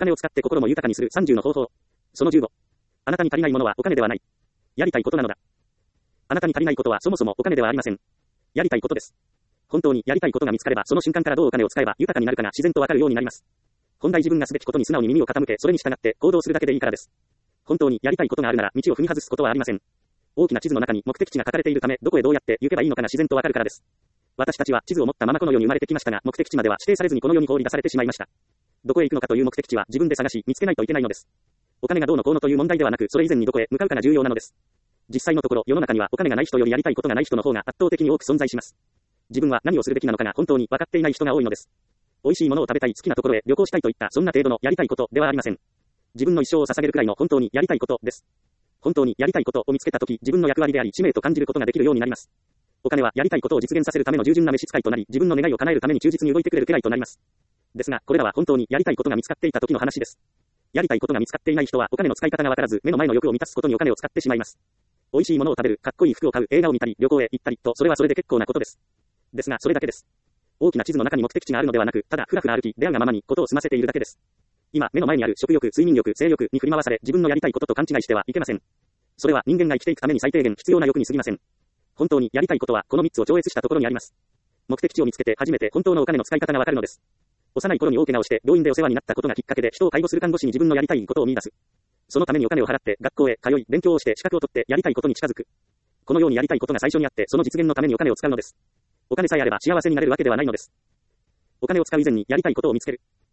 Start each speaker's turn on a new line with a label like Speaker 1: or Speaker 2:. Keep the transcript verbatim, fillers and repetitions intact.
Speaker 1: 金を使って心も豊かにするさんじゅうの方法。そのじゅうご。あなたに足りないものはお金ではない。やりたいことなのだ。あなたに足りないことはそもそもお金ではありません。やりたいことです。本当にやりたいことが見つかれば、その瞬間からどうお金を使えば豊かになるかが自然とわかるようになります。本来自分がすべきことに素直に耳を傾け、それに従って行動するだけでいいからです。本当にやりたいことがあるなら、道を踏み外すことはありません。大きな地図の中に目的地が書かれているため、どこへどうやって行けばいいのかが自然とわかるからです。私たちは地図を持ったままこの世に生まれてきましたが、目的地までは指定されずにこの世に放り出されてしまいました。どこへ行くのかという目的地は自分で探し、見つけないといけないのです。お金がどうのこうのという問題ではなく、それ以前にどこへ向かうかが重要なのです。実際のところ、世の中にはお金がない人よりやりたいことがない人の方が圧倒的に多く存在します。自分は何をするべきなのかが本当に分かっていない人が多いのです。美味しいものを食べたい、好きなところへ旅行したいといったそんな程度のやりたいことではありません。自分の一生を捧げるくらいの本当にやりたいことです。本当にやりたいことを見つけたとき、自分の役割であり使命と感じることができるようになります。お金はやりたいことを実現させるための従順な召使いとなり、自分の願いを叶えるために忠実に動いてくれるくらいとなります。ですが、これらは本当にやりたいことが見つかっていた時の話です。やりたいことが見つかっていない人はお金の使い方がわからず、目の前の欲を満たすことにお金を使ってしまいます。美味しいものを食べる、かっこいい服を買う、映画を見たり、旅行へ行ったりと、それはそれで結構なことです。ですが、それだけです。大きな地図の中に目的地があるのではなく、ただふらふら歩き、出会うがままにことを済ませているだけです。今、目の前にある食欲、睡眠欲、性欲に振り回され、自分のやりたいことと勘違いしてはいけません。それは人間が生きていくために最低限必要な欲に過ぎません。本当にやりたいことはこのみっつを超越したところにあります。目的地を見つけて初めて本当のお金の使い方がわかるのです。幼い頃に大怪我をして病院でお世話になったことがきっかけで人を介護する看護師に自分のやりたいことを見出す。そのためにお金を払って学校へ通い勉強をして資格を取ってやりたいことに近づく。このようにやりたいことが最初にあってその実現のためにお金を使うのです。お金さえあれば幸せになれるわけではないのです。お金を使う以前にやりたいことを見つける。